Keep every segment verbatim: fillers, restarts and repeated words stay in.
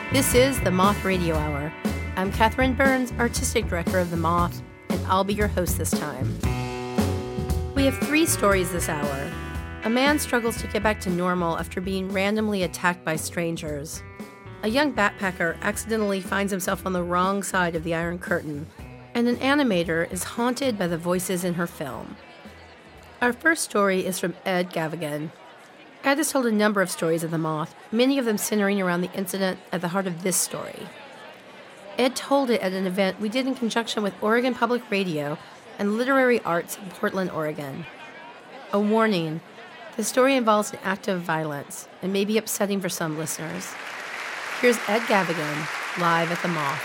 This is the Moth Radio Hour. I'm Catherine Burns, Artistic Director of The Moth, and I'll be your host this time. We have three stories this hour. A man struggles to get back to normal after being randomly attacked by strangers. A young backpacker accidentally finds himself on the wrong side of the Iron Curtain, and an animator is haunted by the voices in her film. Our first story is from Ed Gavigan. Ed has told a number of stories of the Moth, many of them centering around the incident at the heart of this story. Ed told it at an event we did in conjunction with Oregon Public Radio and Literary Arts in Portland, Oregon. A warning, the story involves an act of violence and may be upsetting for some listeners. Here's Ed Gavigan, live at the Moth.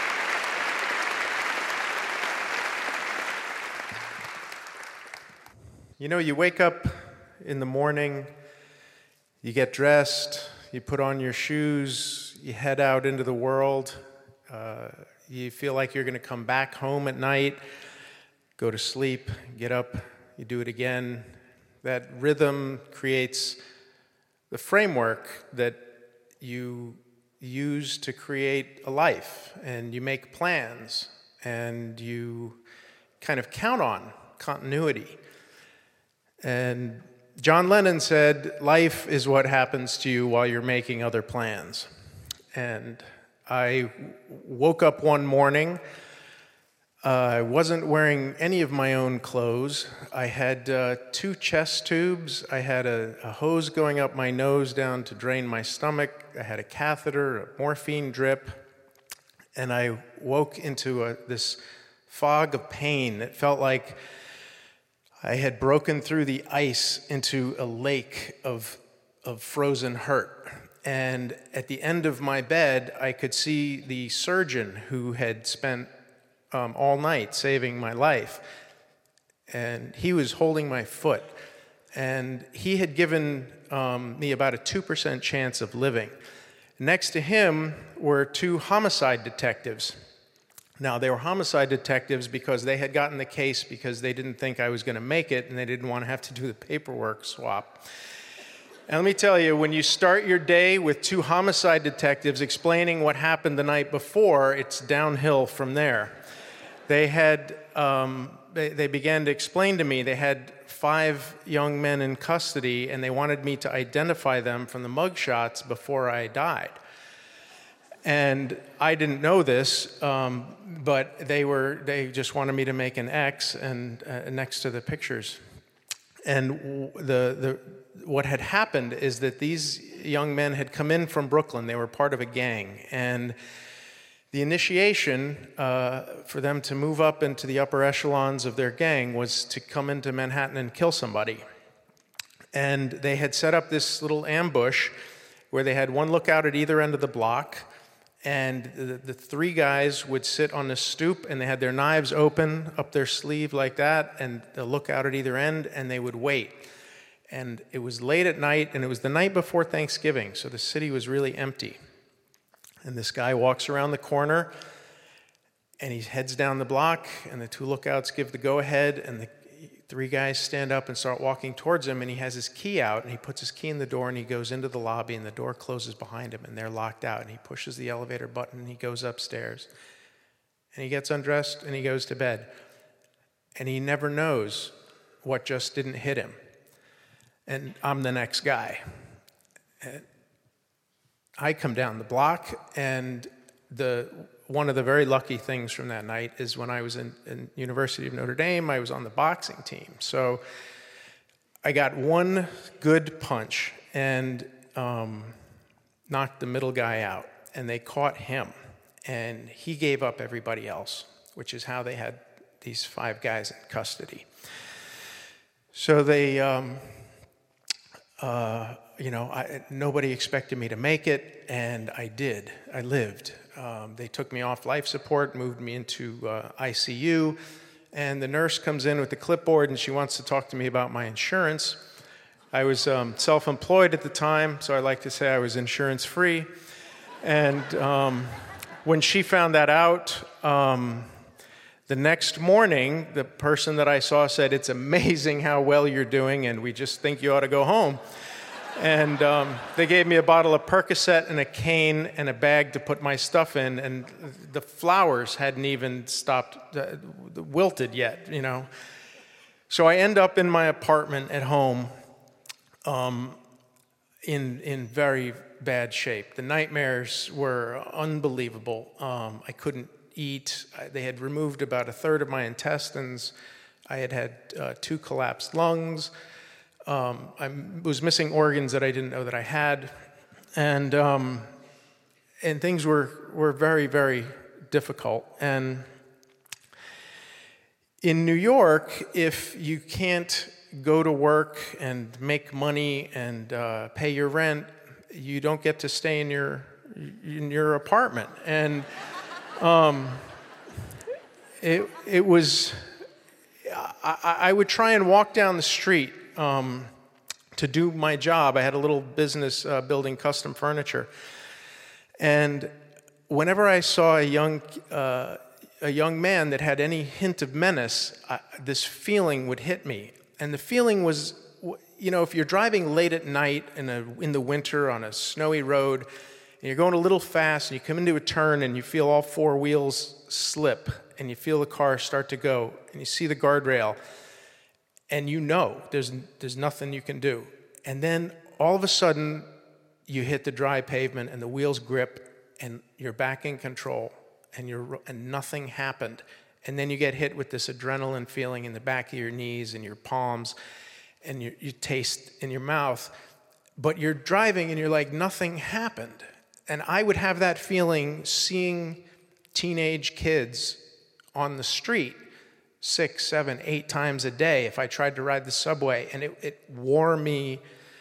You know, you wake up in the morning, you get dressed, you put on your shoes, you head out into the world, uh, you feel like you're going to come back home at night, go to sleep, get up, you do it again. That rhythm creates the framework that you use to create a life, and you make plans, and you kind of count on continuity. And John Lennon said, life is what happens to you while you're making other plans. And I woke up one morning, uh, I wasn't wearing any of my own clothes. I had uh, two chest tubes, I had a, a hose going up my nose down to drain my stomach, I had a catheter, a morphine drip, and I woke into a, this fog of pain that felt like I had broken through the ice into a lake of, of frozen hurt. And at the end of my bed, I could see the surgeon who had spent um, all night saving my life. And he was holding my foot. And he had given um, me about a two percent chance of living. Next to him were two homicide detectives. Now, they were homicide detectives because they had gotten the case because they didn't think I was going to make it, and they didn't want to have to do the paperwork swap. And let me tell you, when you start your day with two homicide detectives explaining what happened the night before, it's downhill from there. They had, um, they, they began to explain to me they had five young men in custody, and they wanted me to identify them from the mugshots before I died. And I didn't know this, um, but they were they just wanted me to make an X and uh, next to the pictures. And the the what had happened is that these young men had come in from Brooklyn. They were part of a gang, and the initiation uh, for them to move up into the upper echelons of their gang was to come into Manhattan and kill somebody. And they had set up this little ambush where they had one lookout at either end of the block. And the, the three guys would sit on the stoop, and they had their knives open up their sleeve like that, and they'll look out at either end, and they would wait. And it was late at night, and it was the night before Thanksgiving, so the city was really empty. And this guy walks around the corner, and he heads down the block, and the two lookouts give the go-ahead, and the three guys stand up and start walking towards him, and he has his key out, and he puts his key in the door, and he goes into the lobby, and the door closes behind him, and they're locked out, and he pushes the elevator button, and he goes upstairs, and he gets undressed, and he goes to bed, and he never knows what just didn't hit him, and I'm the next guy. And I come down the block, and the one of the very lucky things from that night is when I was in, in University of Notre Dame, I was on the boxing team. So I got one good punch and um, knocked the middle guy out, and they caught him, and he gave up everybody else, which is how they had these five guys in custody. So they, um, uh, you know, I, nobody expected me to make it, and I did. I lived. Um, they took me off life support, moved me into uh, I C U, and the nurse comes in with the clipboard, and she wants to talk to me about my insurance. I was um, self-employed at the time, so I like to say I was insurance-free. And um, when she found that out, um, the next morning, the person that I saw said, "It's amazing how well you're doing, and we just think you ought to go home." And um, they gave me a bottle of Percocet and a cane and a bag to put my stuff in, and the flowers hadn't even stopped, uh, wilted yet, you know. So I end up in my apartment at home um, in, in very bad shape. The nightmares were unbelievable. Um, I couldn't eat. They had removed about a third of my intestines. I had had uh, two collapsed lungs. Um, I was missing organs that I didn't know that I had, and um, and things were were very, very difficult. And in New York, if you can't go to work and make money and uh, pay your rent, you don't get to stay in your in your apartment. And um, it it was. I, I would try and walk down the street um, to do my job. I had a little business uh, building custom furniture, and whenever I saw a young uh, a young man that had any hint of menace, I, this feeling would hit me. And the feeling was, you know, if you're driving late at night in a in the winter on a snowy road, and you're going a little fast, and you come into a turn, and you feel all four wheels slip, and you feel the car start to go, and you see the guardrail, and you know there's there's nothing you can do. And then all of a sudden, you hit the dry pavement, and the wheels grip, and you're back in control, and you're and nothing happened. And then you get hit with this adrenaline feeling in the back of your knees and your palms, and you, you taste in your mouth. But you're driving, and you're like, nothing happened. And I would have that feeling seeing teenage kids on the street six, seven, eight times a day if I tried to ride the subway, and it, it wore me.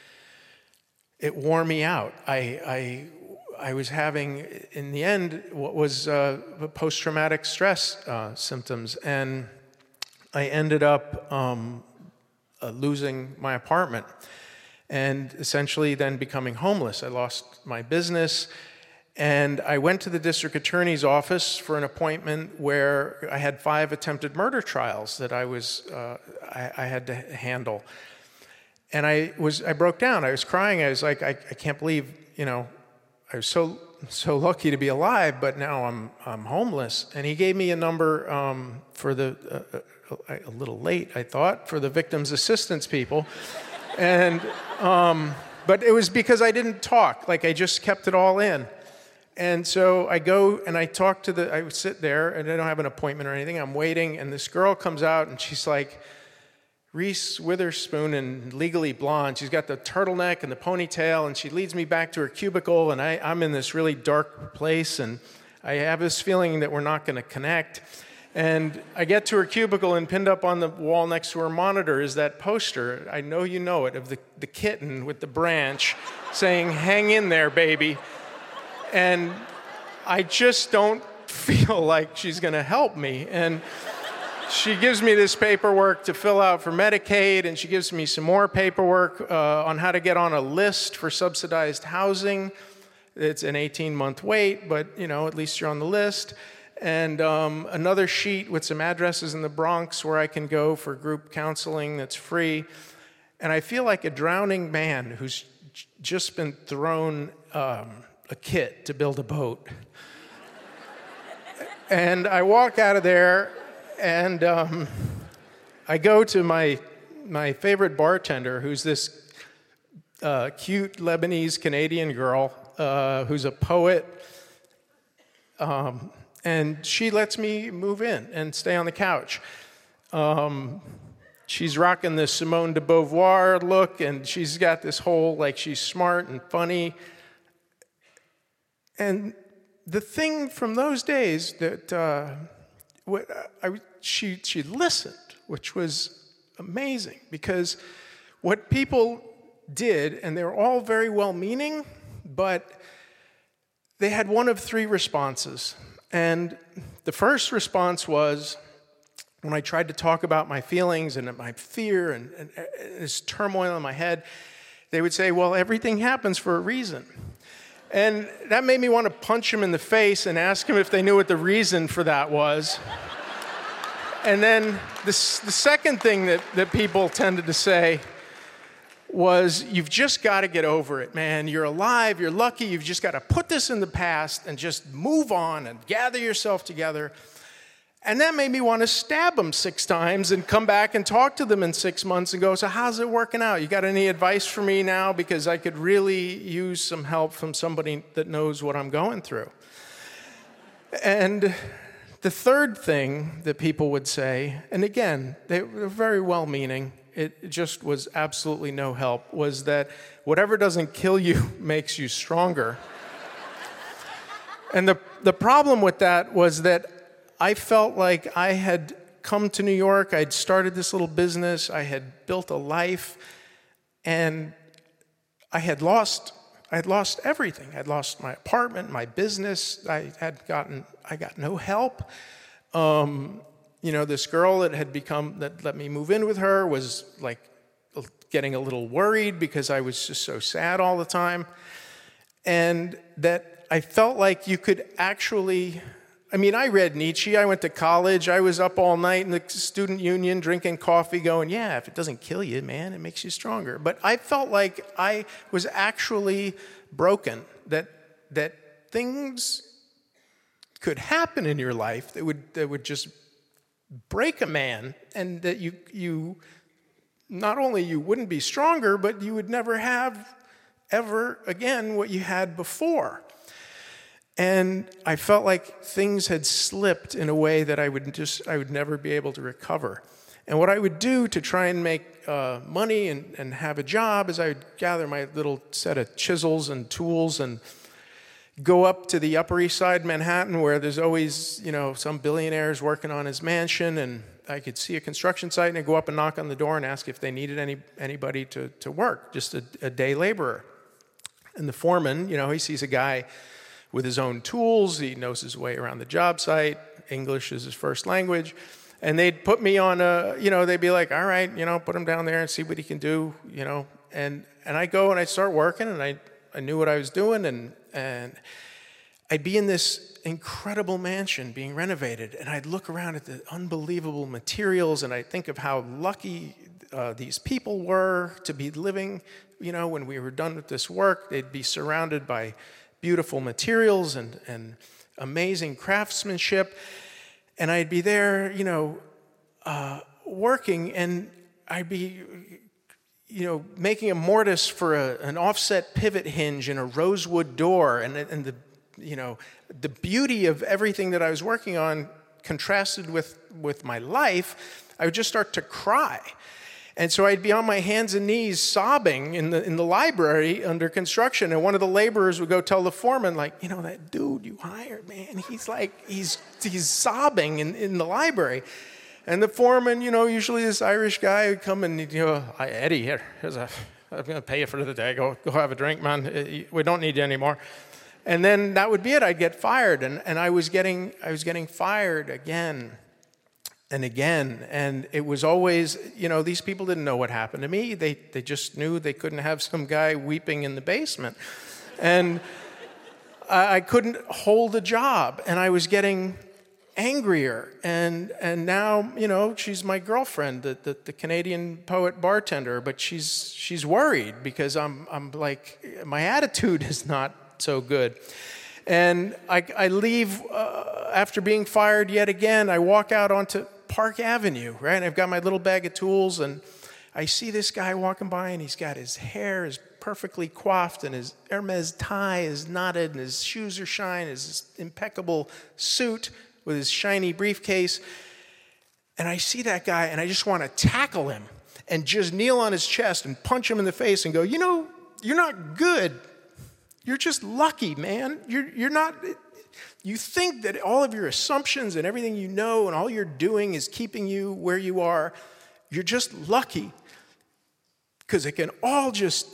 It wore me out. I, I, I was having, in the end, what was uh, post-traumatic stress uh, symptoms, and I ended up um, uh, losing my apartment, and essentially then becoming homeless. I lost my business. And I went to the district attorney's office for an appointment where I had five attempted murder trials that I was uh, I, I had to handle. And I was I broke down. I was crying. I was like, I, I can't believe, you know, I was so so lucky to be alive, but now I'm I'm homeless. And he gave me a number um, for the uh, a little late, I thought, for the victims assistance people, and um, but it was because I didn't talk. Like I just kept it all in. And so I go and I talk to the, I would sit there and I don't have an appointment or anything. I'm waiting, and this girl comes out and she's like Reese Witherspoon and Legally Blonde. She's got the turtleneck and the ponytail, and she leads me back to her cubicle, and I, I'm in this really dark place, and I have this feeling that we're not going to connect. And I get to her cubicle, and pinned up on the wall next to her monitor is that poster, I know you know it, of the, the kitten with the branch saying, "Hang in there, baby." And I just don't feel like she's going to help me. And she gives me this paperwork to fill out for Medicaid, and she gives me some more paperwork uh, on how to get on a list for subsidized housing. It's an eighteen-month wait, but, you know, at least you're on the list. And um, another sheet with some addresses in the Bronx where I can go for group counseling that's free. And I feel like a drowning man who's j- just been thrown um, a kit to build a boat. And I walk out of there, and um, I go to my my favorite bartender, who's this uh, cute Lebanese Canadian girl uh, who's a poet, um, and she lets me move in and stay on the couch. Um, she's rocking the Simone de Beauvoir look, and she's got this whole, like, she's smart and funny. And the thing from those days that uh, what I, she she listened, which was amazing, because what people did, and they were all very well-meaning, but they had one of three responses. And the first response was, when I tried to talk about my feelings and my fear and, and, and this turmoil in my head, they would say, "Well, everything happens for a reason." And that made me want to punch him in the face and ask him if they knew what the reason for that was. And then the, the second thing that, that people tended to say was, you've just got to get over it, man. You're alive, you're lucky, you've just got to put this in the past and just move on and gather yourself together. And that made me want to stab them six times and come back and talk to them in six months and go, so how's it working out? You got any advice for me now? Because I could really use some help from somebody that knows what I'm going through. And the third thing that people would say, and again, they were very well-meaning, it just was absolutely no help, was that whatever doesn't kill you makes you stronger. And the, the problem with that was that I felt like I had come to New York, I'd started this little business, I had built a life, and I had lost I had lost everything. I'd lost my apartment, my business. I had gotten, I got no help. Um, you know, this girl that had become, that let me move in with her was like getting a little worried because I was just so sad all the time. And that I felt like you could actually, I mean, I read Nietzsche. I went to college. I was up all night in the student union drinking coffee going, yeah, if it doesn't kill you, man, it makes you stronger. But I felt like I was actually broken, that that things could happen in your life that would that would just break a man, and that you you not only you wouldn't be stronger, but you would never have ever again what you had before. And I felt like things had slipped in a way that I would just, I would never be able to recover. And what I would do to try and make uh, money and, and have a job is I would gather my little set of chisels and tools and go up to the Upper East Side, Manhattan, where there's always, you know, some billionaires working on his mansion, and I could see a construction site and I'd go up and knock on the door and ask if they needed any anybody to, to work, just a, a day laborer. And the foreman, you know, he sees a guy with his own tools, he knows his way around the job site, English is his first language, and they'd put me on a, you know, they'd be like, all right, you know, put him down there and see what he can do, you know, and and I go and I start working, and I, I knew what I was doing, and and I'd be in this incredible mansion being renovated, and I'd look around at the unbelievable materials, and I'd think of how lucky uh, these people were to be living, you know, when we were done with this work, they'd be surrounded by beautiful materials and, and amazing craftsmanship. And I'd be there, you know, uh, working, and I'd be, you know, making a mortise for a, an offset pivot hinge in a rosewood door. And, and the, you know, the beauty of everything that I was working on contrasted with, with my life, I would just start to cry. And so I'd be on my hands and knees sobbing in the in the library under construction, and one of the laborers would go tell the foreman, like, you know, that dude you hired, man, he's like, he's he's sobbing in, in the library. And the foreman, you know, usually this Irish guy would come and, you know, hi, Eddie, here, here's a, I'm going to pay you for the day. Go go have a drink, man. We don't need you anymore. And then that would be it. I'd get fired, and, and I was getting I was getting fired again and again, and it was always, you know, these people didn't know what happened to me. They they just knew they couldn't have some guy weeping in the basement. And I, I couldn't hold a job, and I was getting angrier. And and now, you know, she's my girlfriend, the, the, the Canadian poet bartender, but she's she's worried because I'm I'm like, my attitude is not so good. And I, I leave uh, after being fired yet again. I walk out onto Park Avenue, right? And I've got my little bag of tools, and I see this guy walking by, and he's got his hair is perfectly coiffed, and his Hermes tie is knotted, and his shoes are shine, his impeccable suit with his shiny briefcase. And I see that guy, and I just want to tackle him and just kneel on his chest and punch him in the face and go, you know, you're not good. You're just lucky, man. You're you're not. You think that all of your assumptions and everything you know and all you're doing is keeping you where you are. You're just lucky, because it can all just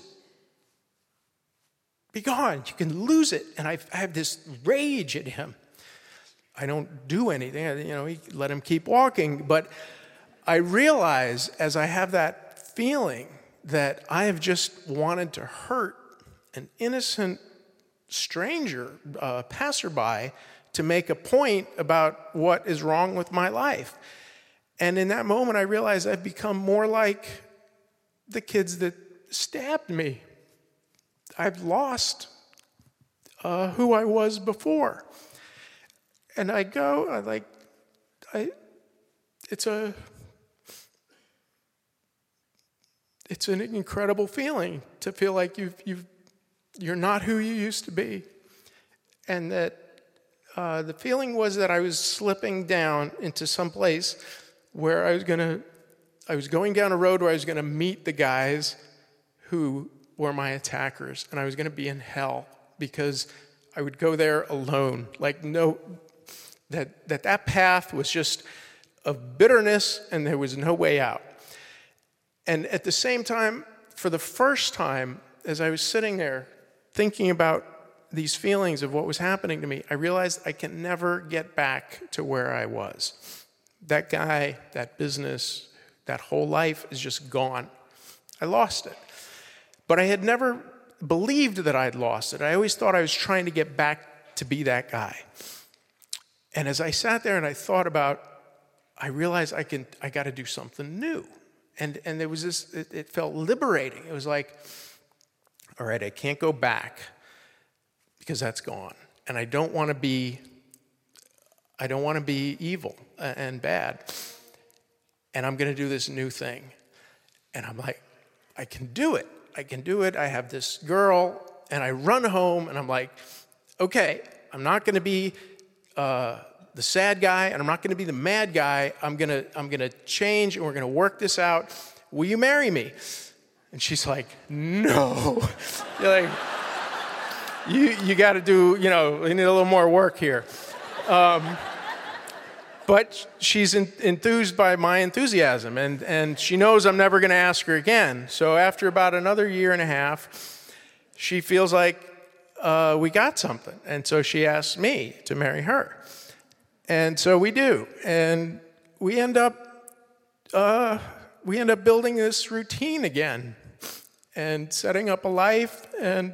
be gone. You can lose it. And I have this rage at him. I don't do anything. You know, let him keep walking. But I realize as I have that feeling that I have just wanted to hurt an innocent stranger, uh, passerby, to make a point about what is wrong with my life. And in that moment, I realized I've become more like the kids that stabbed me. I've lost uh, who I was before. And I go, I like, I, it's a, it's an incredible feeling to feel like you've, you've, you're not who you used to be. And that uh, the feeling was that I was slipping down into some place where I was gonna, I was going down a road where I was gonna meet the guys who were my attackers, and I was gonna be in hell because I would go there alone. Like no, that that that path was just of bitterness, and there was no way out. And at the same time, for the first time, as I was sitting there thinking about these feelings of what was happening to me, I realized I can never get back to where I was. That guy, that business, that whole life is just gone. I lost it. But I had never believed that I'd lost it. I always thought I was trying to get back to be that guy. And as I sat there and I thought about, I realized I can, I got to do something new. And and there was this, it, it felt liberating. It was like, all right, I can't go back because that's gone. And I don't want to be, I don't want to be evil and bad. And I'm going to do this new thing. And I'm like, I can do it. I can do it. I have this girl, and I run home, and I'm like, okay, I'm not going to be uh, the sad guy, and I'm not going to be the mad guy. I'm going to I'm going to change, and we're going to work this out. Will you marry me? And she's like, no. You're like, you you got to do, you know, you need a little more work here. Um, but she's in, enthused by my enthusiasm, and, and she knows I'm never going to ask her again. So after about another year and a half, she feels like uh, we got something. And so she asks me to marry her. And so we do. And we end up uh, we end up building this routine again and setting up a life. And,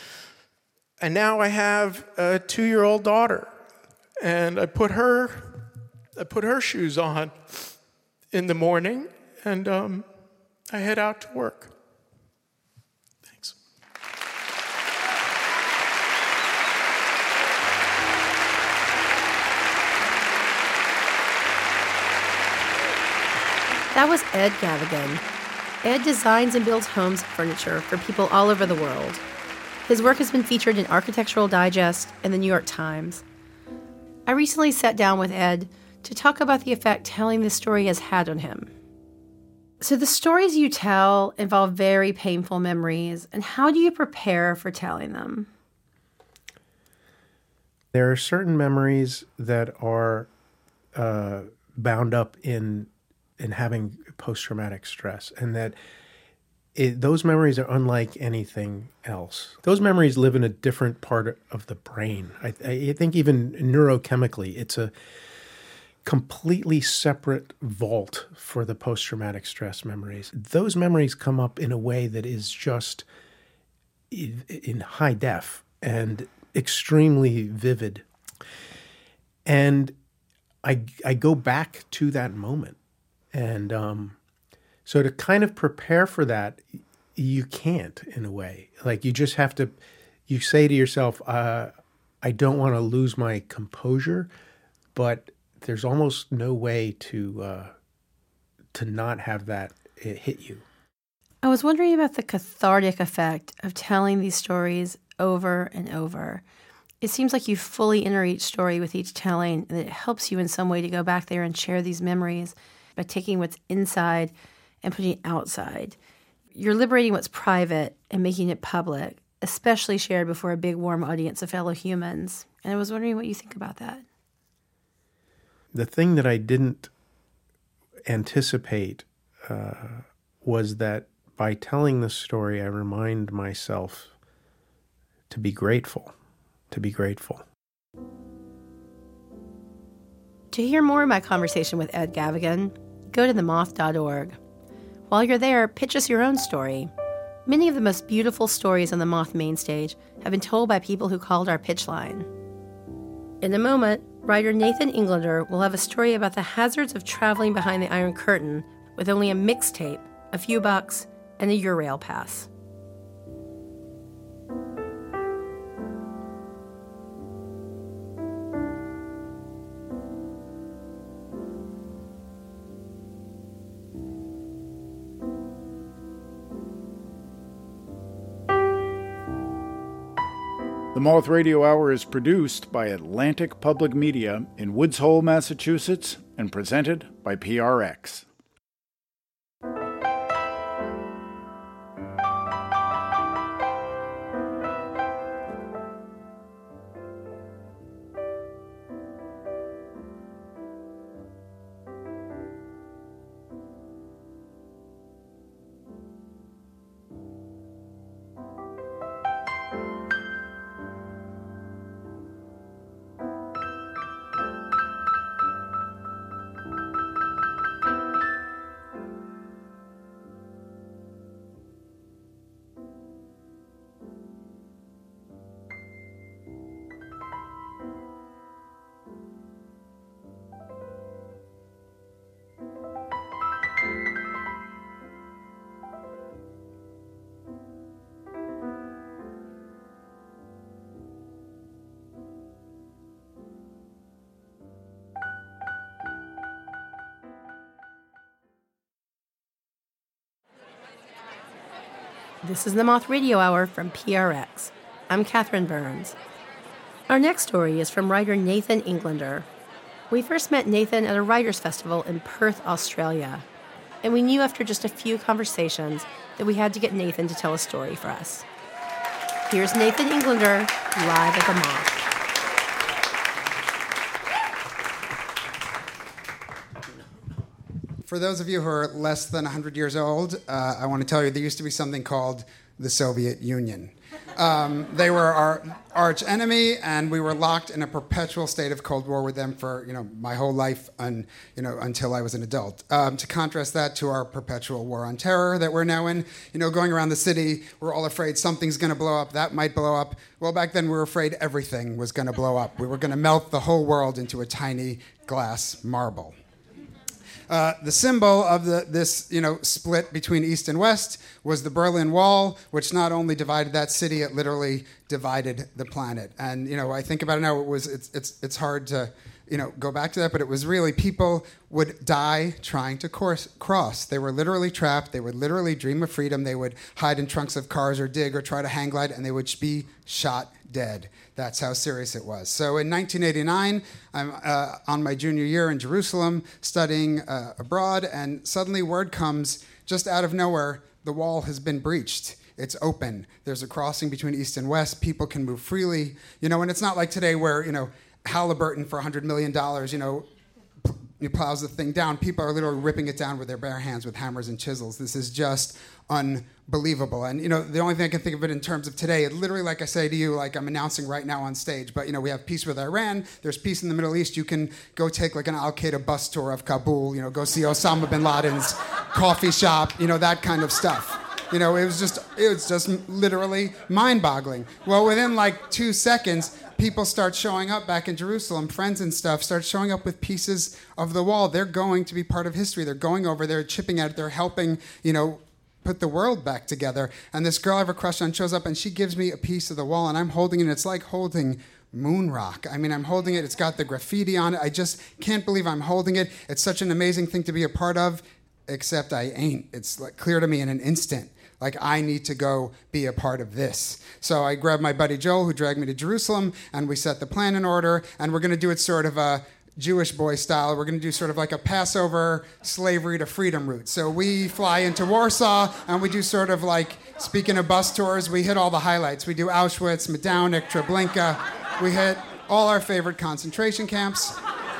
and now I have a two-year-old daughter. And I put her... I put her shoes on in the morning, and um, I head out to work. Thanks. That was Ed Gavigan. Ed designs and builds homes and furniture for people all over the world. His work has been featured in Architectural Digest and the New York Times. I recently sat down with Ed to talk about the effect telling this story has had on him. So the stories you tell involve very painful memories, and how do you prepare for telling them? There are certain memories that are uh, bound up in in having post-traumatic stress, and that it, those memories are unlike anything else. Those memories live in a different part of the brain. I, I think even neurochemically, it's a completely separate vault for the post-traumatic stress memories. Those memories come up in a way that is just in, in high def and extremely vivid. And I, I go back to that moment. And um, so to kind of prepare for that, you can't, in a way. Like you just have to, you say to yourself, uh, I don't want to lose my composure, but there's almost no way to uh, to not have that hit you. I was wondering about the cathartic effect of telling these stories over and over. It seems like you fully enter each story with each telling, and it helps you in some way to go back there and share these memories by taking what's inside and putting it outside. You're liberating what's private and making it public, especially shared before a big, warm audience of fellow humans. And I was wondering what you think about that. The thing that I didn't anticipate uh, was that by telling the story, I remind myself to be grateful, to be grateful. To hear more of my conversation with Ed Gavigan, go to the moth dot org. While you're there, pitch us your own story. Many of the most beautiful stories on the Moth main stage have been told by people who called our pitch line. In a moment, writer Nathan Englander will have a story about the hazards of traveling behind the Iron Curtain with only a mixtape, a few bucks, and a Eurail pass. The Moth Radio Hour is produced by Atlantic Public Media in Woods Hole, Massachusetts, and presented by P R X. This is the Moth Radio Hour from P R X. I'm Catherine Burns. Our next story is from writer Nathan Englander. We first met Nathan at a writers' festival in Perth, Australia, and we knew after just a few conversations that we had to get Nathan to tell a story for us. Here's Nathan Englander, live at the Moth. For those of you who are less than one hundred years old, uh, I want to tell you there used to be something called the Soviet Union. Um, they were our arch enemy, and we were locked in a perpetual state of Cold War with them for you know my whole life, un, you know until I was an adult. Um, to contrast that to our perpetual war on terror that we're now in, you know, going around the city, we're all afraid something's going to blow up, that might blow up. Well, back then we were afraid everything was going to blow up. We were going to melt the whole world into a tiny glass marble. Uh, the symbol of the, this, you know, split between East and West was the Berlin Wall, which not only divided that city, it literally divided the planet. And you know, I think about it now. It was it's it's it's hard to, you know, go back to that, but it was really people would die trying to course, cross. They were literally trapped. They would literally dream of freedom. They would hide in trunks of cars or dig or try to hang glide, and they would be shot dead. That's how serious it was. So in nineteen eighty-nine, I'm uh, on my junior year in Jerusalem studying uh, abroad, and suddenly word comes just out of nowhere, the wall has been breached. It's open. There's a crossing between East and West. People can move freely. You know, and it's not like today where, you know, Halliburton for one hundred million dollars, you know, pl- plows the thing down. People are literally ripping it down with their bare hands with hammers and chisels. This is just unbelievable. And, you know, the only thing I can think of it in terms of today, it literally, like I say to you, like I'm announcing right now on stage, but, you know, we have peace with Iran. There's peace in the Middle East. You can go take like an Al-Qaeda bus tour of Kabul, you know, go see Osama bin Laden's coffee shop, you know, that kind of stuff. You know, it was just, it was just literally mind-boggling. Well, within like two seconds, people start showing up back in Jerusalem, friends and stuff, start showing up with pieces of the wall. They're going to be part of history. They're going over there, chipping at it. They're helping, you know, put the world back together. And this girl I have a crush on shows up, and she gives me a piece of the wall, and I'm holding it, and it's like holding moon rock. I mean, I'm holding it. It's got the graffiti on it. I just can't believe I'm holding it. It's such an amazing thing to be a part of, except I ain't. It's like clear to me in an instant. Like, I need to go be a part of this. So I grabbed my buddy Joel, who dragged me to Jerusalem, and we set the plan in order, and we're going to do it sort of a Jewish boy style. We're going to do sort of like a Passover slavery to freedom route. So we fly into Warsaw, and we do sort of like, speaking of bus tours, we hit all the highlights. We do Auschwitz, Majdanek, Treblinka. We hit all our favorite concentration camps.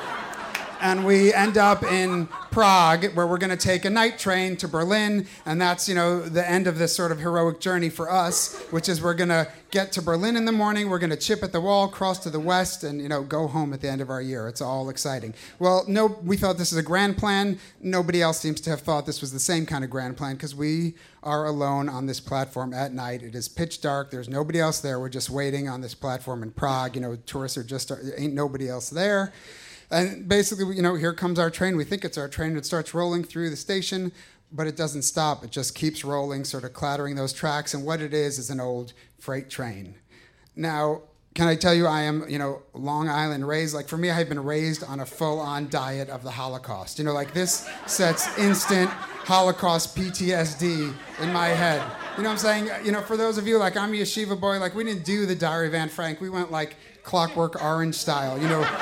And we end up in Prague, where we're going to take a night train to Berlin, and that's, you know, the end of this sort of heroic journey for us, which is we're going to get to Berlin in the morning, we're going to chip at the wall, cross to the west, and, you know, go home at the end of our year. It's all exciting. Well, no, we thought this is a grand plan. Nobody else seems to have thought this was the same kind of grand plan, because we are alone on this platform at night. It is pitch dark. There's nobody else there. We're just waiting on this platform in Prague. You know, tourists are just, ain't nobody else there. And basically, you know, here comes our train. We think it's our train. It starts rolling through the station. but it doesn't stop. It just keeps rolling, sort of clattering those tracks. And what it is is an old freight train. Now, can I tell you, I am, you know, Long Island raised. Like, for me, I've been raised on a full-on diet of the Holocaust. You know, like, this sets instant Holocaust P T S D in my head. You know what I'm saying? You know, for those of you, like, I'm a yeshiva boy. Like, we didn't do the Diary of Anne Frank. We went, like, Clockwork Orange style, you know.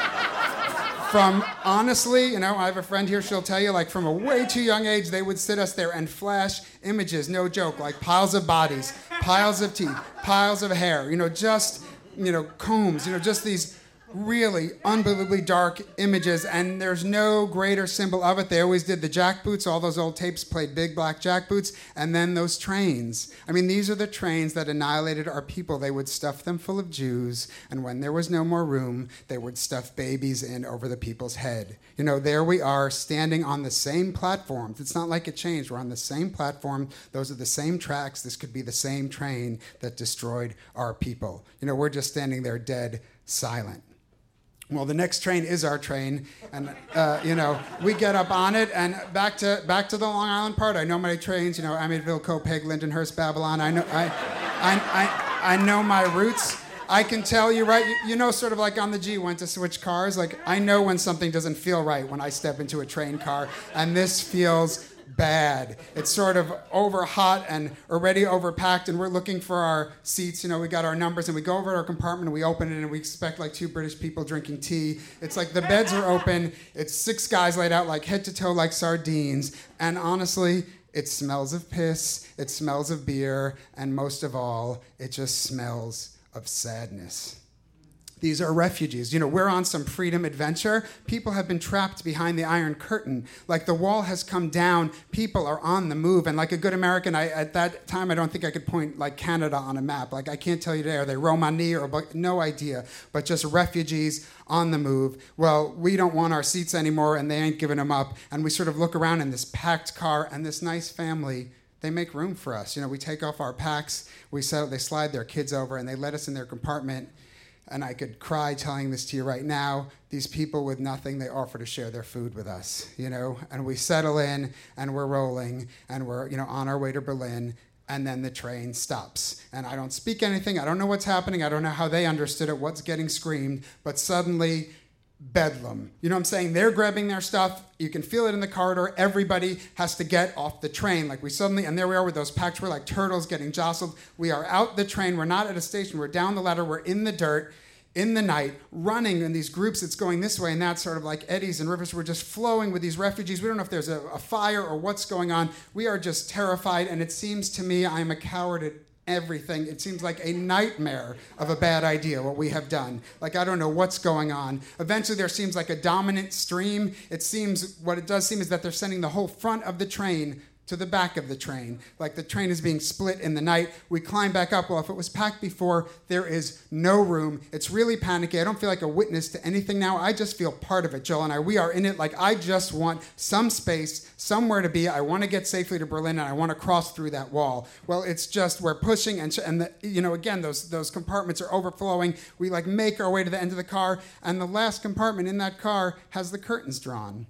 From, honestly, you know, I have a friend here, she'll tell you, like, from a way too young age, they would sit us there and flash images, no joke, like piles of bodies, piles of teeth, piles of hair, you know, just, you know, combs, you know, just these really unbelievably dark images, and there's no greater symbol of it. They always did the jackboots. All those old tapes played big black jackboots, and then those trains. I mean, these are the trains that annihilated our people. They would stuff them full of Jews, and when there was no more room, they would stuff babies in over the people's head. You know, there we are standing on the same platforms. It's not like it changed. We're on the same platform. Those are the same tracks. This could be the same train that destroyed our people. You know, we're just standing there dead silent. Well, the next train is our train, and uh, you know, we get up on it, and back to back to the Long Island part. I know my trains, you know, Amityville, Copiague, Lindenhurst, Babylon. I know, I, I, I, I know my routes. I can tell you, right? You, you know, sort of like on the G, went to switch cars. Like, I know when something doesn't feel right when I step into a train car, and this feels bad. It's sort of over hot and already overpacked, and we're looking for our seats. You know, we got our numbers, and we go over to our compartment, and we open it, and we expect like two British people drinking tea. It's like the beds are open. It's six guys laid out like head to toe like sardines, and honestly, it smells of piss, it smells of beer, and most of all, it just smells of sadness. These are refugees. You know, we're on some freedom adventure. People have been trapped behind the Iron Curtain. Like, the wall has come down. People are on the move. And like a good American, I, at that time, I don't think I could point, like, Canada on a map. Like, I can't tell you today, are they Romani or, no idea. But just refugees on the move. Well, we don't want our seats anymore, and they ain't giving them up. And we sort of look around in this packed car, and this nice family, they make room for us. You know, we take off our packs, we settle, they slide their kids over, and they let us in their compartment. And I could cry telling this to you right now. These people with nothing, they offer to share their food with us, you know? And we settle in, and we're rolling, and we're, you know, on our way to Berlin, and then the train stops. And I don't speak anything. I don't know what's happening. I don't know how they understood it, what's getting screamed. But suddenly, bedlam. You know what I'm saying? They're grabbing their stuff. You can feel it in the corridor. Everybody has to get off the train. Like, we suddenly, and there we are with those packs. We're like turtles getting jostled. We are out the train. We're not at a station. We're down the ladder. We're in the dirt, in the night, running in these groups. It's going this way and that, sort of like eddies and rivers. We're just flowing with these refugees. We don't know if there's a, a fire or what's going on. We are just terrified, and it seems to me I'm a coward at everything. It seems like a nightmare of a bad idea, what we have done. Like, I don't know what's going on. Eventually, there seems like a dominant stream. It seems, what it does seem is that they're sending the whole front of the train to the back of the train. Like, the train is being split in the night. We climb back up. Well, if it was packed before, there is no room. It's really panicky. I don't feel like a witness to anything now. I just feel part of it, Jill and I. We are in it. Like, I just want some space, somewhere to be. I want to get safely to Berlin, and I want to cross through that wall. Well, it's just, we're pushing, and, and the, you know, again, those, those compartments are overflowing. We, like, make our way to the end of the car, and the last compartment in that car has the curtains drawn.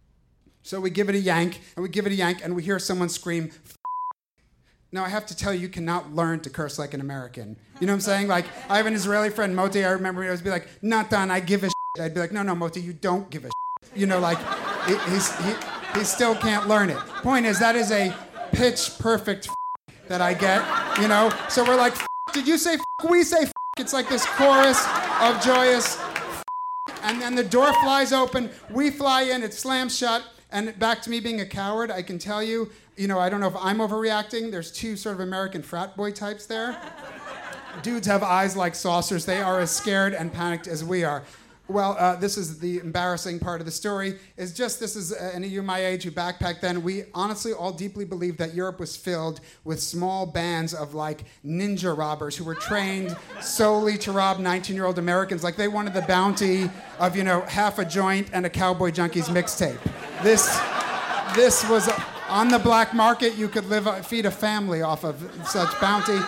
So we give it a yank, and we give it a yank, and we hear someone scream, F-. Now, I have to tell you, you cannot learn to curse like an American. You know what I'm saying? Like, I have an Israeli friend, Moti, I remember he always be like, Natan, I give a shit. I'd be like, no, no, Moti, you don't give a shit. You know, like, he, he's, he, he still can't learn it. Point is, that is a pitch-perfect f- that I get, you know? So we're like, f- did you say f-? We say f-. It's like this chorus of joyous f- and then the door flies open, we fly in, it slams shut. And back to me being a coward, I can tell you, you know, I don't know if I'm overreacting. There's two sort of American frat boy types there. Dudes have eyes like saucers. They are as scared and panicked as we are. Well, uh, this is the embarrassing part of the story, is just this is uh, any of you my age who backpacked then, we honestly all deeply believed that Europe was filled with small bands of like ninja robbers who were trained solely to rob nineteen-year-old Americans. Like, they wanted the bounty of, you know, half a joint and a Cowboy Junkies mixtape. This, this was, uh, on the black market, you could live, uh, feed a family off of such bounty.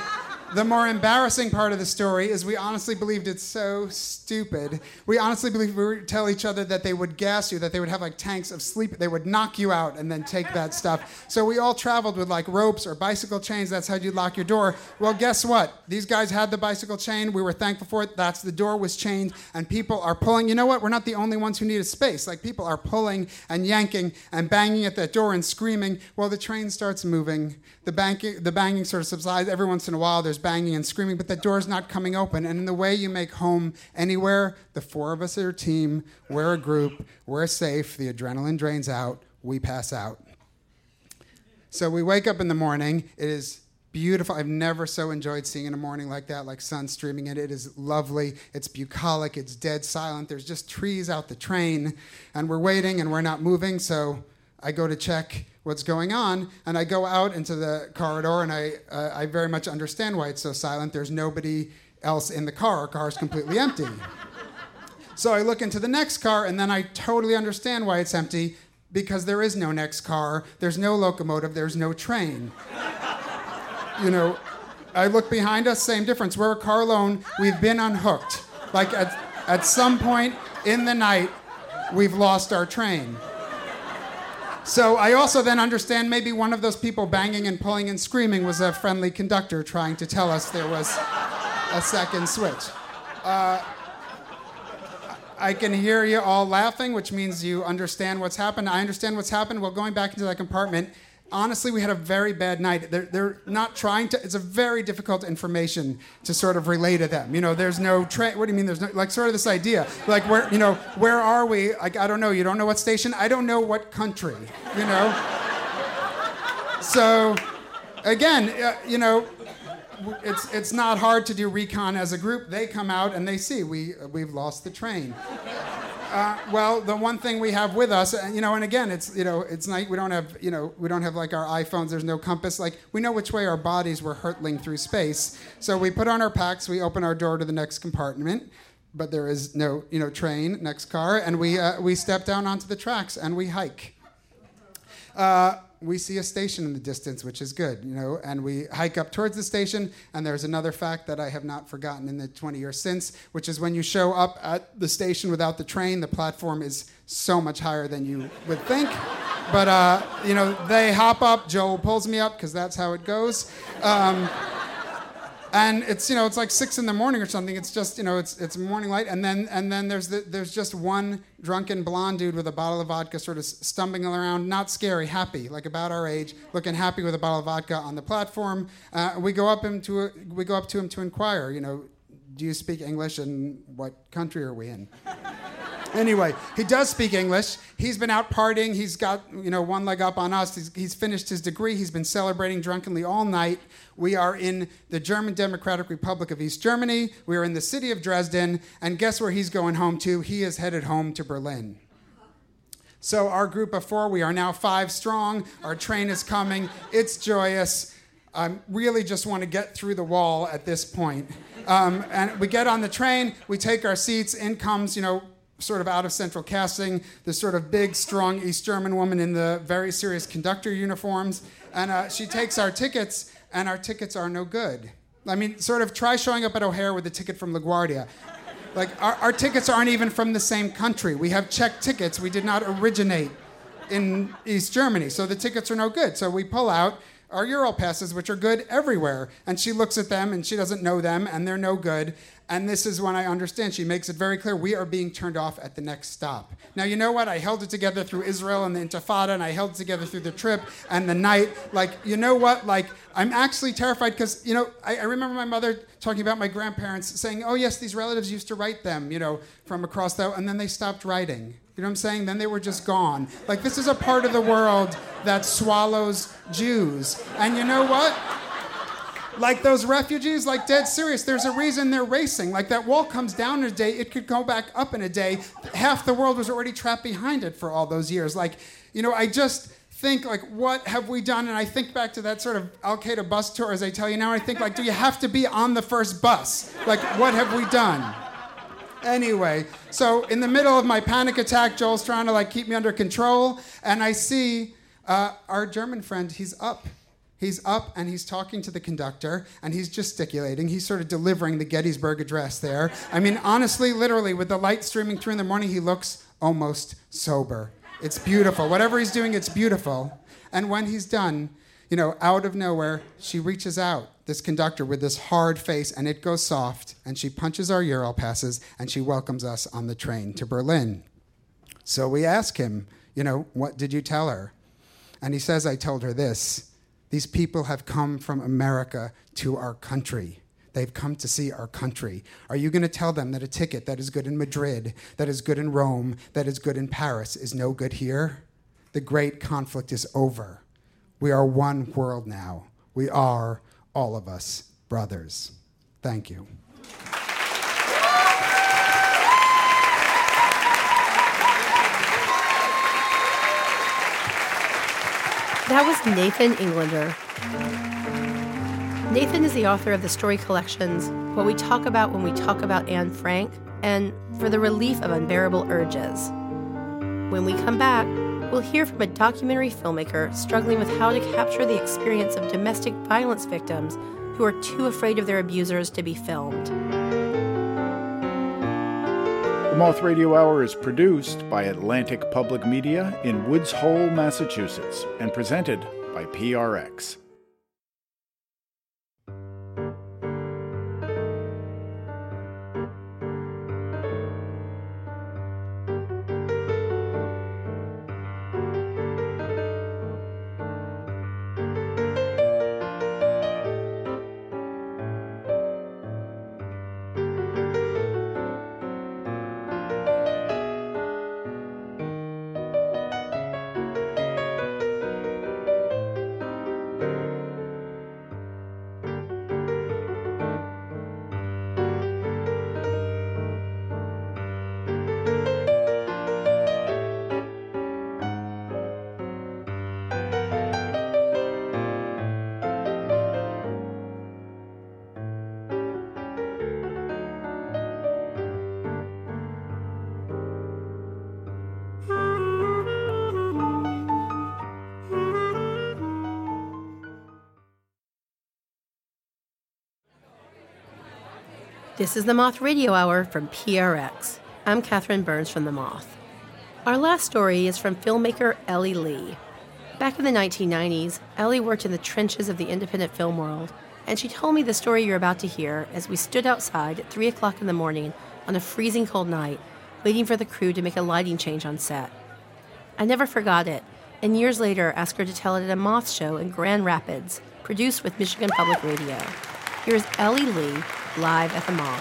The more embarrassing part of the story is we honestly believed it's so stupid. We honestly believed we would tell each other that they would gas you, that they would have like tanks of sleep. They would knock you out and then take that stuff. So we all traveled with like ropes or bicycle chains. That's how you lock your door. Well, guess what? These guys had the bicycle chain. We were thankful for it. That's the door was chained and people are pulling. You know what? We're not the only ones who need a space. Like people are pulling and yanking and banging at that door and screaming. Well, the train starts moving. The banging, the banging sort of subsides. Every once in a while there's banging and screaming, but the door's not coming open. And in the way you make home anywhere, the four of us are a team, we're a group, we're safe, the adrenaline drains out, we pass out. So we wake up in the morning, it is beautiful. I've never so enjoyed seeing in a morning like that, like sun streaming in. It is lovely, it's bucolic, it's dead silent, there's just trees out the train, and we're waiting and we're not moving, so I go to check what's going on, and I go out into the corridor, and I uh, I very much understand why it's so silent. There's nobody else in the car. Our car is completely empty. So I look into the next car, and then I totally understand why it's empty, because there is no next car, there's no locomotive, there's no train. You know, I look behind us, same difference. We're a car alone, we've been unhooked. Like at, at some point in the night, we've lost our train. So I also then understand maybe one of those people banging and pulling and screaming was a friendly conductor trying to tell us there was a second switch. Uh, I can hear you all laughing, which means you understand what's happened. I understand what's happened. Well, going back into that compartment, honestly, we had a very bad night. They're, they're not trying to, it's a very difficult information to sort of relay to them. You know, there's no train, what do you mean there's no, like sort of this idea, like where, you know, where are we? Like, I don't know, you don't know what station? I don't know what country, you know? So, again, uh, you know, it's it's not hard to do recon as a group. They come out and they see, we, we've lost the train. Uh, well, the one thing we have with us, you know, and again, it's, you know, it's night. We don't have, you know, we don't have like our iPhones. There's no compass. Like, we know which way our bodies were hurtling through space. So we put on our packs. We open our door to the next compartment, but there is no, you know, train, next car, and we uh, we step down onto the tracks and we hike. Uh, we see a station in the distance, which is good, you know, and we hike up towards the station, and there's another fact that I have not forgotten in the twenty years since, which is when you show up at the station without the train, the platform is so much higher than you would think. But, uh, you know, they hop up, Joel pulls me up, because that's how it goes. Um, and it's, you know, it's like six in the morning or something. It's just, you know, it's it's morning light, and then and then there's the, there's just one drunken blonde dude with a bottle of vodka sort of stumbling around, not scary, happy, like about our age, looking happy with a bottle of vodka on the platform. Uh, we go up him to a, we go up to him to inquire, you know, do you speak English and what country are we in? Anyway, he does speak English. He's been out partying. He's got, you know, one leg up on us. He's, he's finished his degree. He's been celebrating drunkenly all night. We are in the German Democratic Republic of East Germany. We are in the city of Dresden. And guess where he's going home to? He is headed home to Berlin. So our group of four, we are now five strong. Our train is coming. It's joyous. I really just want to get through the wall at this point. Um, and we get on the train. We take our seats. In comes, you know, sort of out of central casting, this sort of big, strong East German woman in the very serious conductor uniforms. And uh, she takes our tickets, and our tickets are no good. I mean, sort of try showing up at O'Hare with a ticket from LaGuardia. Like, our, our tickets aren't even from the same country. We have Czech tickets. We did not originate in East Germany, so the tickets are no good. So we pull out our Euro passes, which are good everywhere. And she looks at them, and she doesn't know them, and they're no good. And this is when I understand. She makes it very clear we are being turned off at the next stop. Now, you know what? I held it together through Israel and the Intifada, and I held it together through the trip and the night. Like, you know what? Like, I'm actually terrified because, you know, I, I remember my mother talking about my grandparents saying, oh, yes, these relatives used to write them, you know, from across the, and then they stopped writing. You know what I'm saying? Then they were just gone. Like, this is a part of the world that swallows Jews. And you know what? Like those refugees, like dead serious, there's a reason they're racing. Like that wall comes down in a day, it could go back up in a day. Half the world was already trapped behind it for all those years. Like, you know, I just think, like, what have we done? And I think back to that sort of Al-Qaeda bus tour, as I tell you now, I think, like, do you have to be on the first bus? Like, what have we done? Anyway, so in the middle of my panic attack, Joel's trying to, like, keep me under control, and I see uh, our German friend, he's up. He's up and he's talking to the conductor and he's gesticulating. He's sort of delivering the Gettysburg Address there. I mean, honestly, literally, with the light streaming through in the morning, he looks almost sober. It's beautiful. Whatever he's doing, it's beautiful. And when he's done, you know, out of nowhere, she reaches out, this conductor with this hard face, and it goes soft, and she punches our Ural passes, and she welcomes us on the train to Berlin. So we ask him, you know, what did you tell her? And he says, I told her this. These people have come from America to our country. They've come to see our country. Are you going to tell them that a ticket that is good in Madrid, that is good in Rome, that is good in Paris is no good here? The great conflict is over. We are one world now. We are, all of us, brothers. Thank you. That was Nathan Englander. Nathan is the author of the story collections What We Talk About When We Talk About Anne Frank and For the Relief of Unbearable Urges. When we come back, we'll hear from a documentary filmmaker struggling with how to capture the experience of domestic violence victims who are too afraid of their abusers to be filmed. The Moth Radio Hour is produced by Atlantic Public Media in Woods Hole, Massachusetts, and presented by P R X. This is the Moth Radio Hour from P R X. I'm Catherine Burns from The Moth. Our last story is from filmmaker Ellie Lee. Back in the nineteen nineties, Ellie worked in the trenches of the independent film world, and she told me the story you're about to hear as we stood outside at three o'clock in the morning on a freezing cold night, waiting for the crew to make a lighting change on set. I never forgot it, and years later asked her to tell it at a Moth show in Grand Rapids, produced with Michigan Public Radio. Here's Ellie Lee, live at the Moth.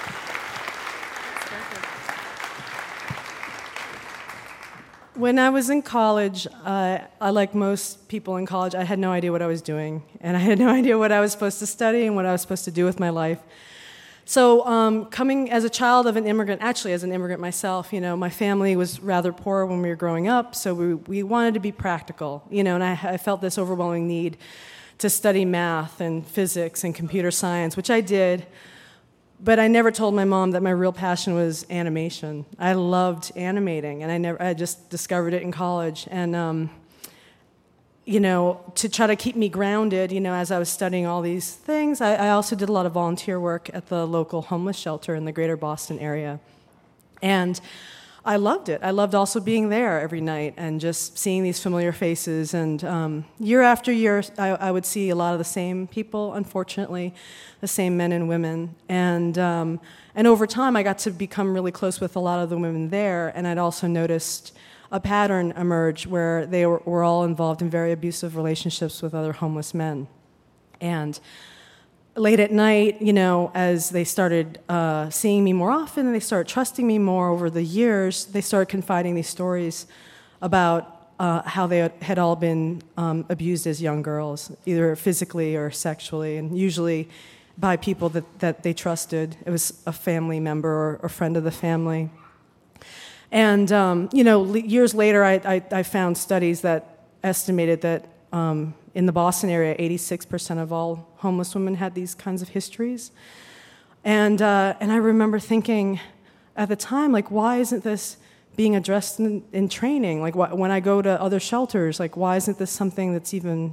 When I was in college, uh, I, like most people in college, I had no idea what I was doing. And I had no idea what I was supposed to study and what I was supposed to do with my life. So um, coming as a child of an immigrant, actually as an immigrant myself, you know, my family was rather poor when we were growing up, so we, we wanted to be practical, you know, and I, I felt this overwhelming need to study math and physics and computer science, which I did. But I never told my mom that my real passion was animation. I loved animating, and I never I just discovered it in college. And um, you know, to try to keep me grounded, you know, as I was studying all these things, I, I also did a lot of volunteer work at the local homeless shelter in the greater Boston area. And I loved it. I loved also being there every night and just seeing these familiar faces. And um, year after year, I, I would see a lot of the same people, unfortunately, the same men and women. And um, and over time, I got to become really close with a lot of the women there. And I'd also noticed a pattern emerge where they were, were all involved in very abusive relationships with other homeless men. And late at night, you know, as they started uh, seeing me more often and they started trusting me more over the years, they started confiding these stories about uh, how they had all been um, abused as young girls, either physically or sexually, and usually by people that, that they trusted. It was a family member or a friend of the family. And, um, you know, le- years later, I, I, I found studies that estimated that um, in the Boston area, eighty-six percent of all homeless women had these kinds of histories. And uh, and I remember thinking at the time, like, why isn't this being addressed in, in training? Like, wh- when I go to other shelters, like, why isn't this something that's even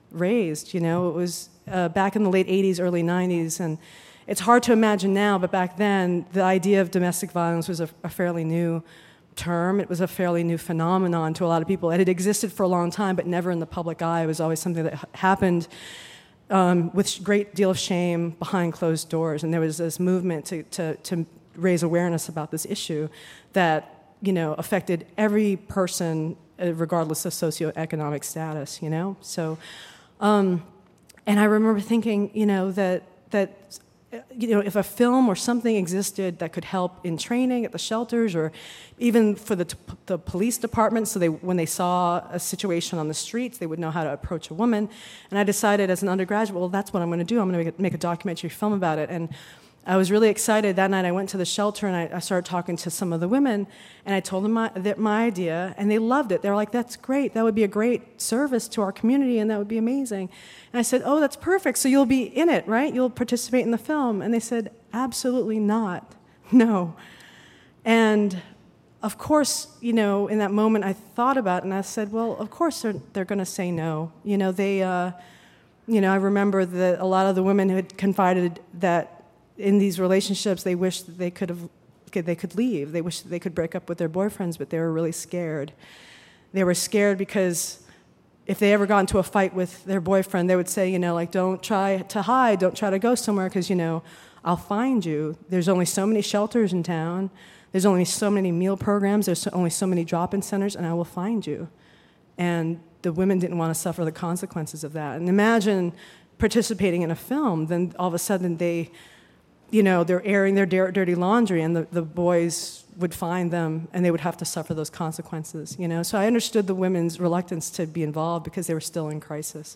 raised. You know, it was uh, back in the late eighties, early nineties, and it's hard to imagine now, but back then, the idea of domestic violence was a, a fairly new term. It was a fairly new phenomenon to a lot of people. It had existed for a long time, but never in the public eye. It was always something that happened um, with a great deal of shame behind closed doors. And there was this movement to, to, to raise awareness about this issue that, you know, affected every person regardless of socioeconomic status, you know? So, um, and I remember thinking, you know, that that you know, if a film or something existed that could help in training at the shelters or even for the, t- the police department, so they, when they saw a situation on the streets, they would know how to approach a woman. And I decided as an undergraduate, well, that's what I'm going to do. I'm going to make a, make a documentary film about it. And I was really excited. That night I went to the shelter and I, I started talking to some of the women, and I told them my, that my idea, and they loved it. They were like, that's great. That would be a great service to our community, and that would be amazing. And I said, oh, that's perfect. So you'll be in it, right? You'll participate in the film. And they said, absolutely not. No. And of course, you know, in that moment I thought about it, and I said, well, of course they're, they're going to say no. You know, they, uh, you know, I remember that a lot of the women had confided that in these relationships, they wished that they could have, they could leave. They wished that they could break up with their boyfriends, but they were really scared. They were scared because if they ever got into a fight with their boyfriend, they would say, you know, like, don't try to hide, don't try to go somewhere, because, you know, I'll find you. There's only so many shelters in town. There's only so many meal programs. There's only so many drop-in centers, and I will find you. And the women didn't want to suffer the consequences of that. And imagine participating in a film, then all of a sudden they, you know, they're airing their dirty laundry, and the, the boys would find them, and they would have to suffer those consequences, you know. So I understood the women's reluctance to be involved because they were still in crisis.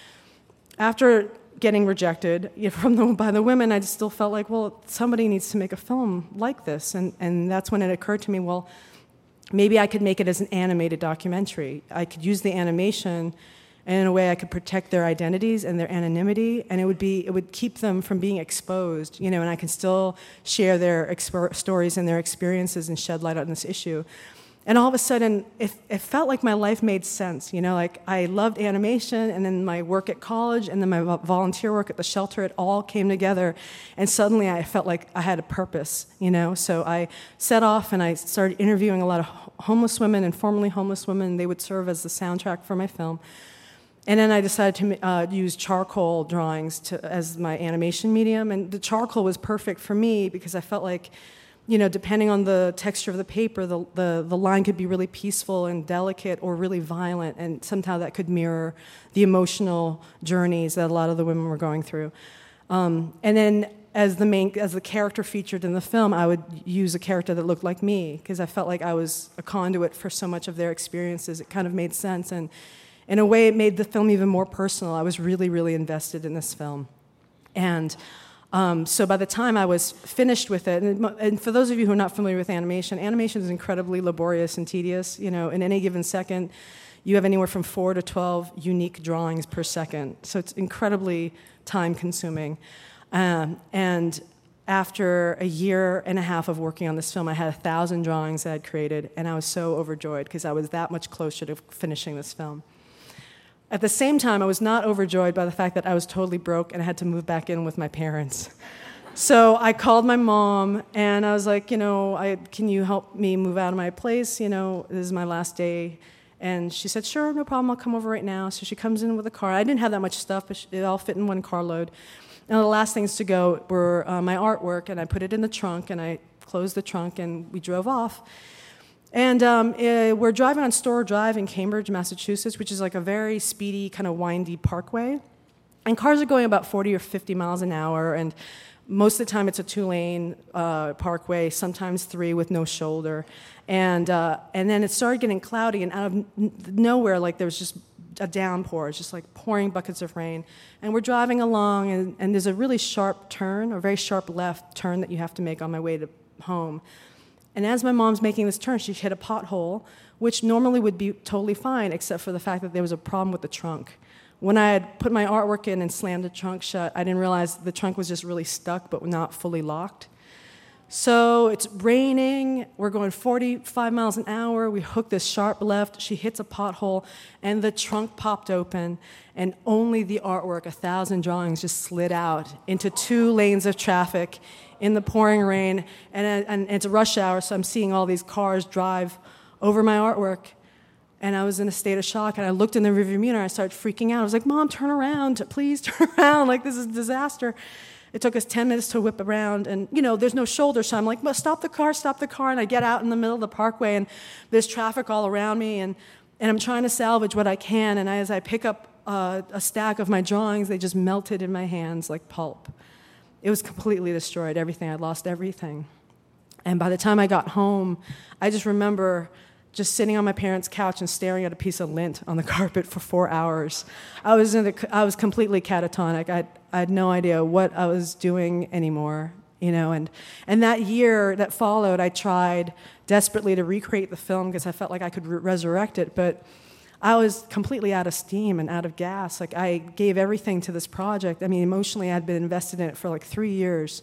After getting rejected from the, by the women, I still felt like, well, somebody needs to make a film like this, and, and that's when it occurred to me, well, maybe I could make it as an animated documentary. I could use the animation, and in a way I could protect their identities and their anonymity, and it would be it would keep them from being exposed, you know, and I can still share their exper- stories and their experiences and shed light on this issue. And all of a sudden, it, it felt like my life made sense, you know, like I loved animation, and then my work at college, and then my volunteer work at the shelter, it all came together, and suddenly I felt like I had a purpose, you know. So I set off and I started interviewing a lot of homeless women and formerly homeless women. They would serve as the soundtrack for my film. And then I decided to uh, use charcoal drawings to, as my animation medium, and the charcoal was perfect for me because I felt like, you know, depending on the texture of the paper, the, the, the line could be really peaceful and delicate or really violent, and somehow that could mirror the emotional journeys that a lot of the women were going through. Um, and then as the main, as the character featured in the film, I would use a character that looked like me because I felt like I was a conduit for so much of their experiences. It kind of made sense, and in a way, it made the film even more personal. I was really, really invested in this film. And um, so by the time I was finished with it, and, and for those of you who are not familiar with animation, animation is incredibly laborious and tedious. You know, in any given second, you have anywhere from four to twelve unique drawings per second. So it's incredibly time-consuming. Um, and after a year and a half of working on this film, I had a thousand drawings that I'd created, and I was so overjoyed because I was that much closer to finishing this film. At the same time, I was not overjoyed by the fact that I was totally broke and I had to move back in with my parents. So I called my mom, and I was like, you know, I, can you help me move out of my place? You know, this is my last day. And she said, sure, no problem, I'll come over right now. So she comes in with a car. I didn't have that much stuff, but it all fit in one carload. And the last things to go were uh, my artwork, and I put it in the trunk, and I closed the trunk, and we drove off. And um, uh, we're driving on Store Drive in Cambridge, Massachusetts, which is like a very speedy, kind of windy parkway. And cars are going about forty or fifty miles an hour, and most of the time it's a two-lane uh, parkway, sometimes three with no shoulder. And uh, and then it started getting cloudy, and out of n- nowhere, like there was just a downpour. It's just like pouring buckets of rain. And we're driving along, and, and there's a really sharp turn, a very sharp left turn that you have to make on my way to home. And as my mom's making this turn, she hit a pothole, which normally would be totally fine, except for the fact that there was a problem with the trunk. When I had put my artwork in and slammed the trunk shut, I didn't realize the trunk was just really stuck but not fully locked. So it's raining, we're going forty-five miles an hour, we hook this sharp left, she hits a pothole, and the trunk popped open, and only the artwork, a thousand drawings, just slid out into two lanes of traffic in the pouring rain, and, and it's rush hour, so I'm seeing all these cars drive over my artwork, and I was in a state of shock, and I looked in the rearview mirror, and I started freaking out. I was like, Mom, turn around, please turn around, like this is a disaster. It took us ten minutes to whip around, and, you know, there's no shoulder, so I'm like, well, stop the car, stop the car, and I get out in the middle of the parkway, and there's traffic all around me, and, and I'm trying to salvage what I can, and I, as I pick up uh, a stack of my drawings, they just melted in my hands like pulp. It was completely destroyed, everything. I lost everything. And by the time I got home, I just remember just sitting on my parents' couch and staring at a piece of lint on the carpet for four hours. I was in the, I was completely catatonic. I, I had no idea what I was doing anymore, you know. And and that year that followed, I tried desperately to recreate the film because I felt like I could re- resurrect it, but I was completely out of steam and out of gas. Like, I gave everything to this project. I mean, emotionally, I'd been invested in it for like three years.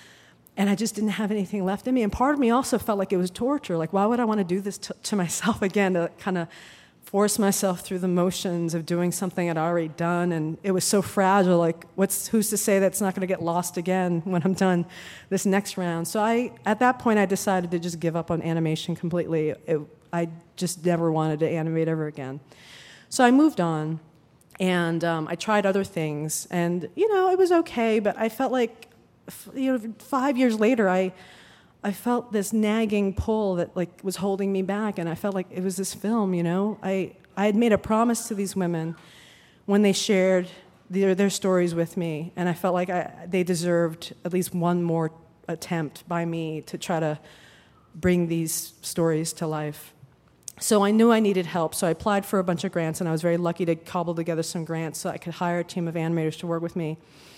And I just didn't have anything left in me. And part of me also felt like it was torture. Like, why would I want to do this to, to myself again, to kind of force myself through the motions of doing something I'd already done? And it was so fragile. Like, what's who's to say that's not going to get lost again when I'm done this next round? So I, at that point, I decided to just give up on animation completely. It, I just never wanted to animate ever again. So I moved on, and um, I tried other things. And, you know, it was okay, but I felt like, you know, five years later, I I felt this nagging pull that like was holding me back, and I felt like it was this film, you know. I, I had made a promise to these women when they shared their, their stories with me, and I felt like I, they deserved at least one more attempt by me to try to bring these stories to life. So I knew I needed help, so I applied for a bunch of grants, and I was very lucky to cobble together some grants so I could hire a team of animators to work with me.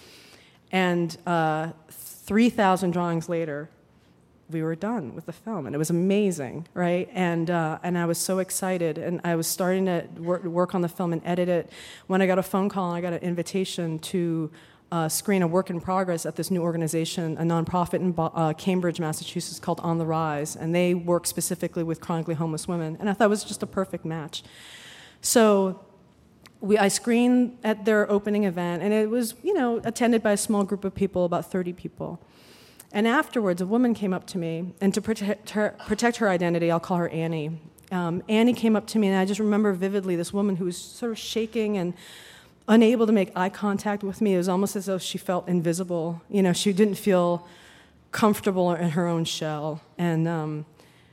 And uh, three thousand drawings later, we were done with the film, and it was amazing, right? And uh, and I was so excited, and I was starting to work, work on the film and edit it when I got a phone call, and I got an invitation to uh, screen a work in progress at this new organization, a nonprofit in uh, Cambridge, Massachusetts, called On the Rise, and they work specifically with chronically homeless women, and I thought it was just a perfect match. So We, I screened at their opening event, and it was, you know, attended by a small group of people, about thirty people. And afterwards, a woman came up to me, and to protect her, protect her identity, I'll call her Annie. Um, Annie came up to me, and I just remember vividly this woman who was sort of shaking and unable to make eye contact with me. It was almost as though she felt invisible. You know, she didn't feel comfortable in her own shell. And um,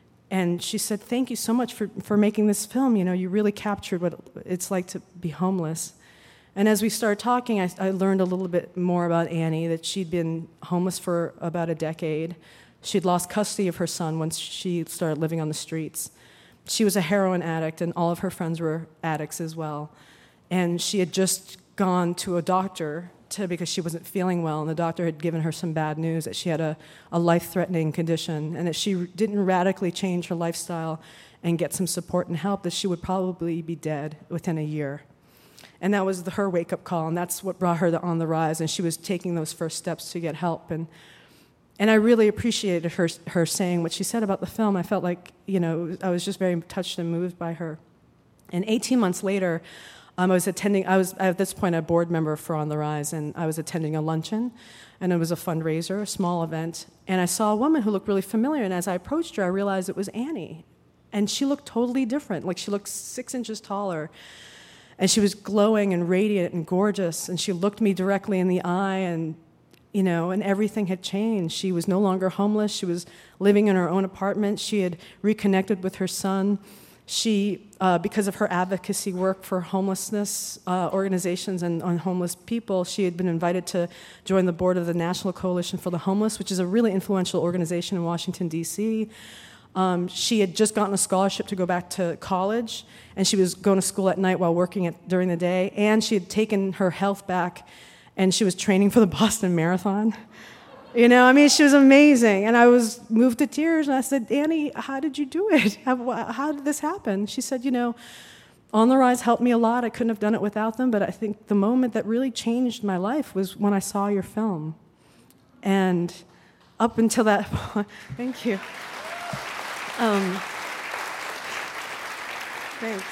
And she said, thank you so much for, for making this film. You know, you really captured what it's like to be homeless. And as we started talking, I, I learned a little bit more about Annie, that she'd been homeless for about a decade. She'd lost custody of her son once she started living on the streets. She was a heroin addict, and all of her friends were addicts as well. And she had just gone to a doctor to, because she wasn't feeling well, and the doctor had given her some bad news that she had a, a life-threatening condition, and that she didn't radically change her lifestyle and get some support and help, that she would probably be dead within a year. And that was the, her wake-up call, and that's what brought her to On the Rise, and she was taking those first steps to get help. And and I really appreciated her her saying what she said about the film. I felt like, you know, I was just very touched and moved by her. And eighteen months later, Um, I was attending, I was at this point a board member for On the Rise, and I was attending a luncheon, and it was a fundraiser, a small event, and I saw a woman who looked really familiar, and as I approached her, I realized it was Annie. And she looked totally different, like she looked six inches taller, and she was glowing and radiant and gorgeous, and she looked me directly in the eye, and, you know, and everything had changed. She was no longer homeless, she was living in her own apartment, she had reconnected with her son. She, uh, because of her advocacy work for homelessness uh, organizations and on homeless people, she had been invited to join the board of the National Coalition for the Homeless, which is a really influential organization in Washington, D C Um, she had just gotten a scholarship to go back to college, and she was going to school at night while working at, during the day, and she had taken her health back, and she was training for the Boston Marathon. You know, I mean, she was amazing. And I was moved to tears, and I said, Annie, how did you do it? How, how did this happen? She said, you know, On the Rise helped me a lot. I couldn't have done it without them, but I think the moment that really changed my life was when I saw your film. And up until that point, thank you. Um, thanks.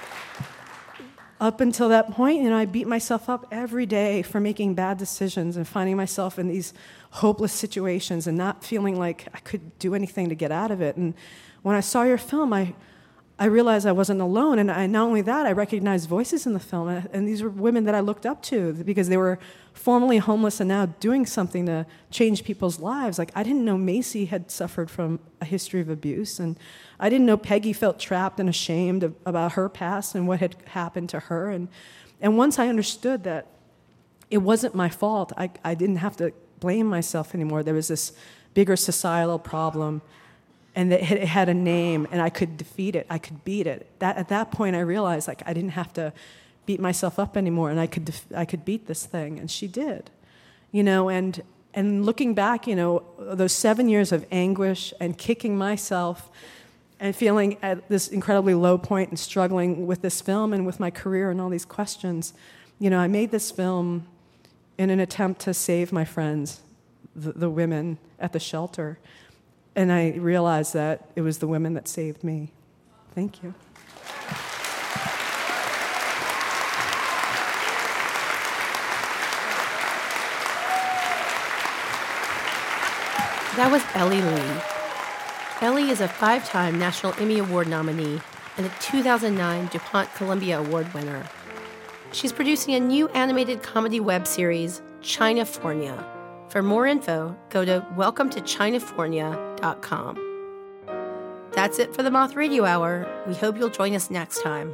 Up until that point, you know, I beat myself up every day for making bad decisions and finding myself in these hopeless situations and not feeling like I could do anything to get out of it. And when I saw your film, I, I realized I wasn't alone. And I, not only that, I recognized voices in the film. And these were women that I looked up to because they were formerly homeless and now doing something to change people's lives. Like, I didn't know Macy had suffered from a history of abuse, and I didn't know Peggy felt trapped and ashamed of, about her past and what had happened to her. And and once I understood that it wasn't my fault, I, I didn't have to blame myself anymore. There was this bigger societal problem, and it it had a name, and I could defeat it. I could beat it. That at that point, I realized like I didn't have to beat myself up anymore, and I could def- I could beat this thing, and she did, you know. And and looking back, you know, those seven years of anguish and kicking myself, and feeling at this incredibly low point and struggling with this film and with my career and all these questions, you know, I made this film in an attempt to save my friends, the, the women at the shelter, and I realized that it was the women that saved me. Thank you. That was Ellie Lee. Ellie is a five-time National Emmy Award nominee and a two thousand nine DuPont Columbia Award winner. She's producing a new animated comedy web series, Chinafornia. For more info, go to welcome to chinafornia dot com. That's it for the Moth Radio Hour. We hope you'll join us next time.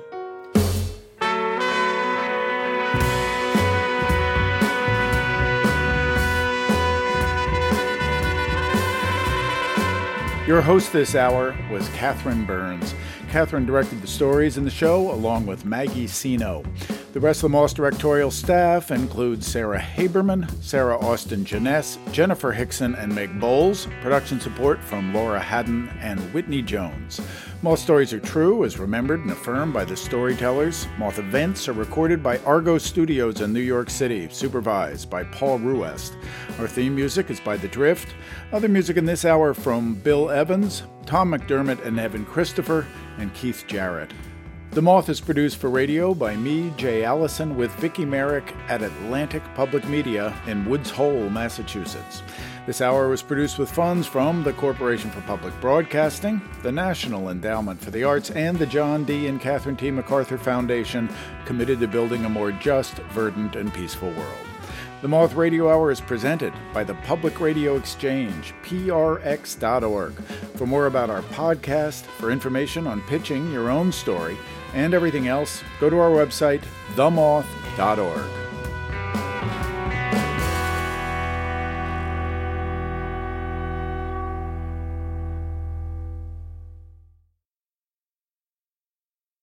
Your host this hour was Catherine Burns. Catherine directed the stories in the show along with Maggie Sino. The rest of the Moss directorial staff includes Sarah Haberman, Sarah Austin-Jeunesse, Jennifer Hickson, and Meg Bowles. Production support from Laura Haddon and Whitney Jones. Moth Stories Are True is remembered and affirmed by the storytellers. Moth events are recorded by Argo Studios in New York City, supervised by Paul Ruest. Our theme music is by The Drift. Other music in this hour from Bill Evans, Tom McDermott and Evan Christopher, and Keith Jarrett. The Moth is produced for radio by me, Jay Allison, with Vicki Merrick at Atlantic Public Media in Woods Hole, Massachusetts. This hour was produced with funds from the Corporation for Public Broadcasting, the National Endowment for the Arts, and the John D. and Catherine T. MacArthur Foundation, committed to building a more just, verdant, and peaceful world. The Moth Radio Hour is presented by the Public Radio Exchange, P R X dot org. For more about our podcast, for information on pitching your own story, and everything else, go to our website, the moth dot org.